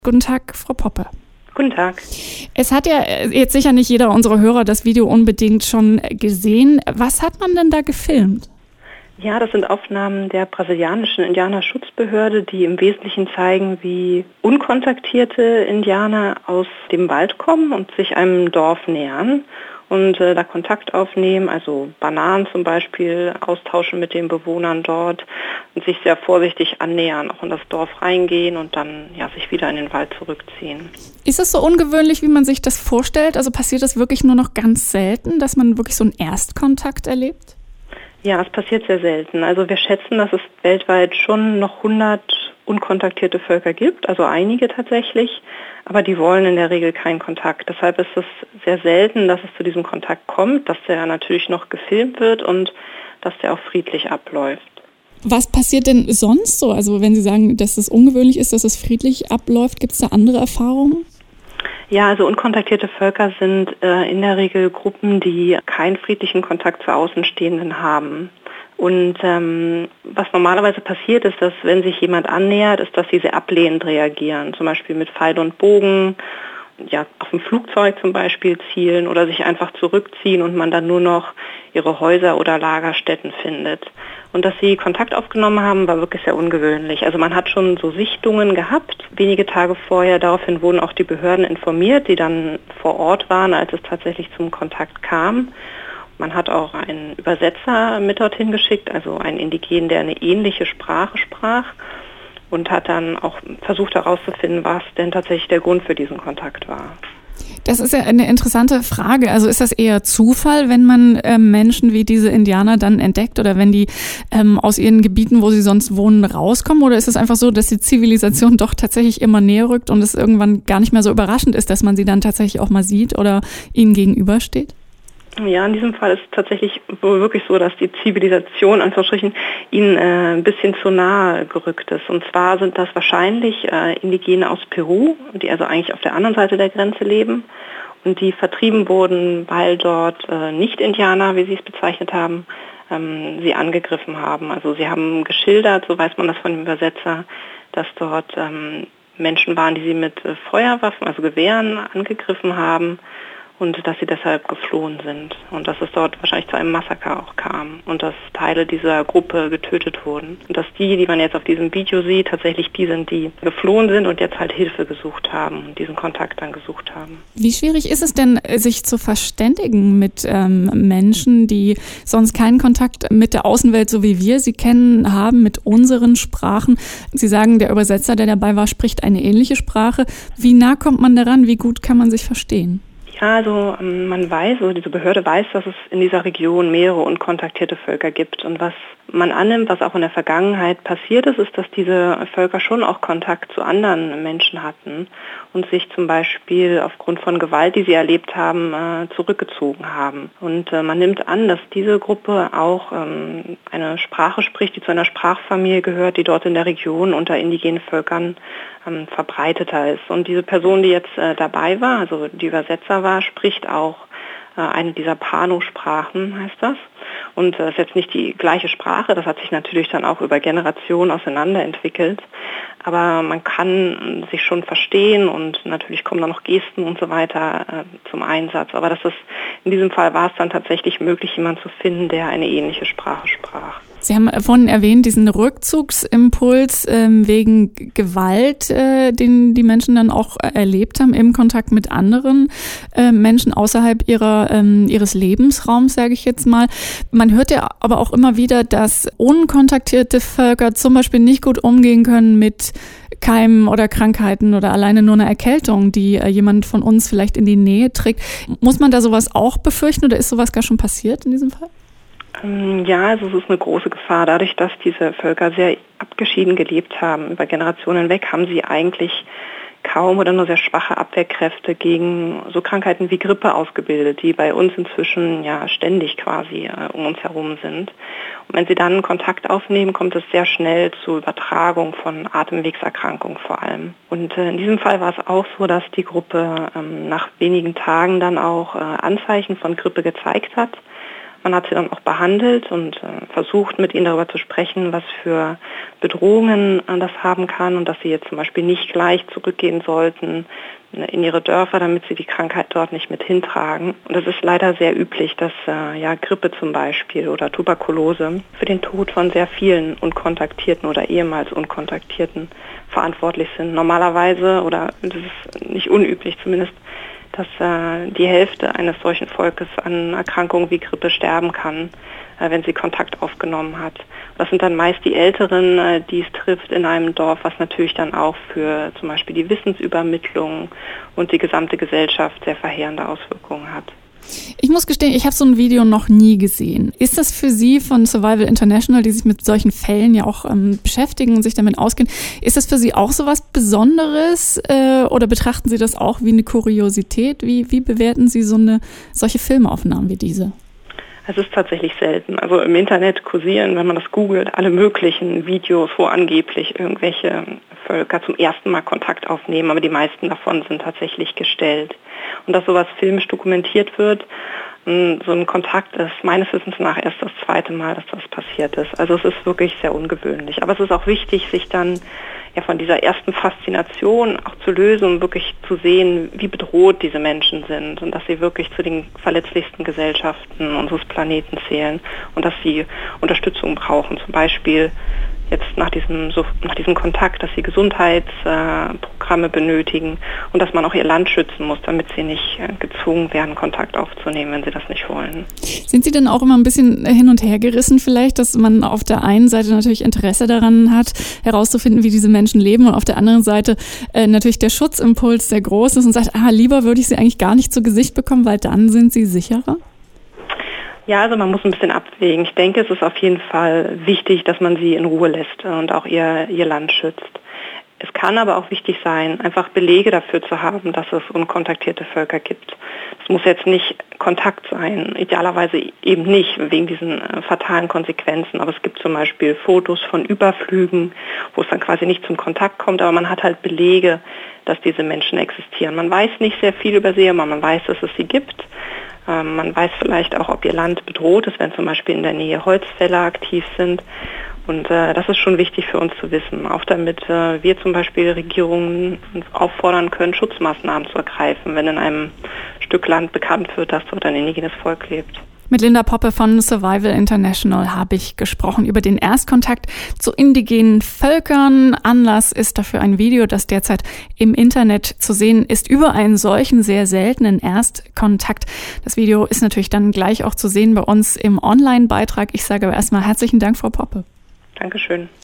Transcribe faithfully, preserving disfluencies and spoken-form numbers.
Guten Tag, Frau Poppe. Guten Tag. Es hat ja jetzt sicher nicht jeder unserer Hörer das Video unbedingt schon gesehen. Was hat man denn da gefilmt? Ja, das sind Aufnahmen der brasilianischen Indianerschutzbehörde, die im Wesentlichen zeigen, wie unkontaktierte Indianer aus dem Wald kommen und sich einem Dorf nähern und äh, da Kontakt aufnehmen, also Bananen zum Beispiel austauschen mit den Bewohnern dort und sich sehr vorsichtig annähern, auch in das Dorf reingehen und dann ja, sich wieder in den Wald zurückziehen. Ist es so ungewöhnlich, wie man sich das vorstellt? Also passiert das wirklich nur noch ganz selten, dass man wirklich so einen Erstkontakt erlebt? Ja, es passiert sehr selten. Also wir schätzen, dass es weltweit schon noch hundert unkontaktierte Völker gibt, also einige tatsächlich, aber die wollen in der Regel keinen Kontakt. Deshalb ist es sehr selten, dass es zu diesem Kontakt kommt, dass der natürlich noch gefilmt wird und dass der auch friedlich abläuft. Was passiert denn sonst so? Also wenn Sie sagen, dass es ungewöhnlich ist, dass es friedlich abläuft, gibt es da andere Erfahrungen? Ja, also unkontaktierte Völker sind äh, in der Regel Gruppen, die keinen friedlichen Kontakt zu Außenstehenden haben. Und ähm, was normalerweise passiert ist, dass wenn sich jemand annähert, ist, dass sie sehr ablehnend reagieren, zum Beispiel mit Pfeil und Bogen, ja, auf ein Flugzeug zum Beispiel zielen oder sich einfach zurückziehen und man dann nur noch ihre Häuser oder Lagerstätten findet. Und dass sie Kontakt aufgenommen haben, war wirklich sehr ungewöhnlich. Also man hat schon so Sichtungen gehabt, wenige Tage vorher. Daraufhin wurden auch die Behörden informiert, die dann vor Ort waren, als es tatsächlich zum Kontakt kam. Man hat auch einen Übersetzer mit dorthin geschickt, also einen Indigenen, der eine ähnliche Sprache sprach und hat dann auch versucht herauszufinden, was denn tatsächlich der Grund für diesen Kontakt war. Das ist ja eine interessante Frage. Also ist das eher Zufall, wenn man äh, Menschen wie diese Indianer dann entdeckt oder wenn die ähm, aus ihren Gebieten, wo sie sonst wohnen, rauskommen? Oder ist es einfach so, dass die Zivilisation doch tatsächlich immer näher rückt und es irgendwann gar nicht mehr so überraschend ist, dass man sie dann tatsächlich auch mal sieht oder ihnen gegenübersteht? Ja, in diesem Fall ist es tatsächlich wohl wirklich so, dass die Zivilisation, Anführungsstrichen, ihnen äh, ein bisschen zu nahe gerückt ist. Und zwar sind das wahrscheinlich äh, Indigene aus Peru, die also eigentlich auf der anderen Seite der Grenze leben und die vertrieben wurden, weil dort äh, Nicht-Indianer, wie sie es bezeichnet haben, ähm, sie angegriffen haben. Also sie haben geschildert, so weiß man das von dem Übersetzer, dass dort ähm, Menschen waren, die sie mit äh, Feuerwaffen, also Gewehren, angegriffen haben. Und dass sie deshalb geflohen sind und dass es dort wahrscheinlich zu einem Massaker auch kam und dass Teile dieser Gruppe getötet wurden. Und dass die, die man jetzt auf diesem Video sieht, tatsächlich die sind, die geflohen sind und jetzt halt Hilfe gesucht haben und diesen Kontakt dann gesucht haben. Wie schwierig ist es denn, sich zu verständigen mit ähm, Menschen, die sonst keinen Kontakt mit der Außenwelt, so wie wir sie kennen, haben, mit unseren Sprachen? Sie sagen, der Übersetzer, der dabei war, spricht eine ähnliche Sprache. Wie nah kommt man daran? Wie gut kann man sich verstehen? Ja, also man weiß, also diese Behörde weiß, dass es in dieser Region mehrere unkontaktierte Völker gibt. Und was man annimmt, was auch in der Vergangenheit passiert ist, ist, dass diese Völker schon auch Kontakt zu anderen Menschen hatten und sich zum Beispiel aufgrund von Gewalt, die sie erlebt haben, zurückgezogen haben. Und man nimmt an, dass diese Gruppe auch eine Sprache spricht, die zu einer Sprachfamilie gehört, die dort in der Region unter indigenen Völkern verbreiteter ist. Und diese Person, die jetzt dabei war, also die Übersetzer war, spricht auch eine dieser Pano-Sprachen, heißt das. Und das ist jetzt nicht die gleiche Sprache, das hat sich natürlich dann auch über Generationen auseinanderentwickelt. Aber man kann sich schon verstehen und natürlich kommen da noch Gesten und so weiter äh, zum Einsatz. Aber das ist, in diesem Fall war es dann tatsächlich möglich, jemanden zu finden, der eine ähnliche Sprache sprach. Sie haben vorhin erwähnt, diesen Rückzugsimpuls ähm, wegen Gewalt, äh, den die Menschen dann auch erlebt haben im Kontakt mit anderen äh, Menschen außerhalb ihrer, ähm, ihres Lebensraums, sage ich jetzt mal. Man hört ja aber auch immer wieder, dass unkontaktierte Völker zum Beispiel nicht gut umgehen können mit Keimen oder Krankheiten oder alleine nur eine Erkältung, die äh, jemand von uns vielleicht in die Nähe trägt. Muss man da sowas auch befürchten oder ist sowas gar schon passiert in diesem Fall? Ja, also es ist eine große Gefahr. Dadurch, dass diese Völker sehr abgeschieden gelebt haben, über Generationen hinweg, haben sie eigentlich kaum oder nur sehr schwache Abwehrkräfte gegen so Krankheiten wie Grippe ausgebildet, die bei uns inzwischen ja ständig quasi äh, um uns herum sind. Und wenn sie dann Kontakt aufnehmen, kommt es sehr schnell zur Übertragung von Atemwegserkrankungen vor allem. Und äh, in diesem Fall war es auch so, dass die Gruppe ähm, nach wenigen Tagen dann auch äh, Anzeichen von Grippe gezeigt hat. Man hat sie dann auch behandelt und äh, versucht, mit ihnen darüber zu sprechen, was für Bedrohungen äh, das haben kann und dass sie jetzt zum Beispiel nicht gleich zurückgehen sollten in ihre Dörfer, damit sie die Krankheit dort nicht mit hintragen. Und es ist leider sehr üblich, dass äh, ja, Grippe zum Beispiel oder Tuberkulose für den Tod von sehr vielen Unkontaktierten oder ehemals Unkontaktierten verantwortlich sind. Normalerweise, oder das ist nicht unüblich zumindest, dass äh, die Hälfte eines solchen Volkes an Erkrankungen wie Grippe sterben kann, äh, wenn sie Kontakt aufgenommen hat. Das sind dann meist die Älteren, äh, die es trifft in einem Dorf, was natürlich dann auch für zum Beispiel die Wissensübermittlung und die gesamte Gesellschaft sehr verheerende Auswirkungen hat. Ich muss gestehen, ich habe so ein Video noch nie gesehen. Ist das für Sie von Survival International, die sich mit solchen Fällen ja auch ähm, beschäftigen und sich damit auskennen, ist das für Sie auch so was Besonderes äh, oder betrachten Sie das auch wie eine Kuriosität? Wie, wie bewerten Sie so eine solche Filmaufnahmen wie diese? Es ist tatsächlich selten. Also im Internet kursieren, wenn man das googelt, alle möglichen Videos, wo angeblich irgendwelche Völker zum ersten Mal Kontakt aufnehmen, aber die meisten davon sind tatsächlich gestellt. Und dass sowas filmisch dokumentiert wird, so ein Kontakt ist meines Wissens nach erst das zweite Mal, dass das passiert ist. Also es ist wirklich sehr ungewöhnlich. Aber es ist auch wichtig, sich dann ja von dieser ersten Faszination auch zu lösen, um wirklich zu sehen, wie bedroht diese Menschen sind und dass sie wirklich zu den verletzlichsten Gesellschaften unseres Planeten zählen und dass sie Unterstützung brauchen, zum Beispiel jetzt nach diesem, so, nach diesem Kontakt, dass sie Gesundheitsprogramme äh, benötigen und dass man auch ihr Land schützen muss, damit sie nicht äh, gezwungen werden, Kontakt aufzunehmen, wenn sie das nicht wollen. Sind Sie denn auch immer ein bisschen hin und her gerissen vielleicht, dass man auf der einen Seite natürlich Interesse daran hat, herauszufinden, wie diese Menschen leben und auf der anderen Seite äh, natürlich der Schutzimpuls sehr groß ist und sagt, ah, lieber würde ich sie eigentlich gar nicht zu Gesicht bekommen, weil dann sind sie sicherer? Ja, also man muss ein bisschen abwägen. Ich denke, es ist auf jeden Fall wichtig, dass man sie in Ruhe lässt und auch ihr, ihr Land schützt. Es kann aber auch wichtig sein, einfach Belege dafür zu haben, dass es unkontaktierte Völker gibt. Es muss jetzt nicht Kontakt sein, idealerweise eben nicht, wegen diesen äh, fatalen Konsequenzen. Aber es gibt zum Beispiel Fotos von Überflügen, wo es dann quasi nicht zum Kontakt kommt, aber man hat halt Belege, dass diese Menschen existieren. Man weiß nicht sehr viel über sie, aber man weiß, dass es sie gibt. Ähm, man weiß vielleicht auch, ob ihr Land bedroht ist, wenn zum Beispiel in der Nähe Holzfäller aktiv sind. Und äh, das ist schon wichtig für uns zu wissen, auch damit äh, wir zum Beispiel Regierungen auffordern können, Schutzmaßnahmen zu ergreifen, wenn in einem Stück Land bekannt wird, dass dort ein indigenes Volk lebt. Mit Linda Poppe von Survival International habe ich gesprochen über den Erstkontakt zu indigenen Völkern. Anlass ist dafür ein Video, das derzeit im Internet zu sehen ist, über einen solchen sehr seltenen Erstkontakt. Das Video ist natürlich dann gleich auch zu sehen bei uns im Online-Beitrag. Ich sage aber erstmal herzlichen Dank, Frau Poppe. Dankeschön.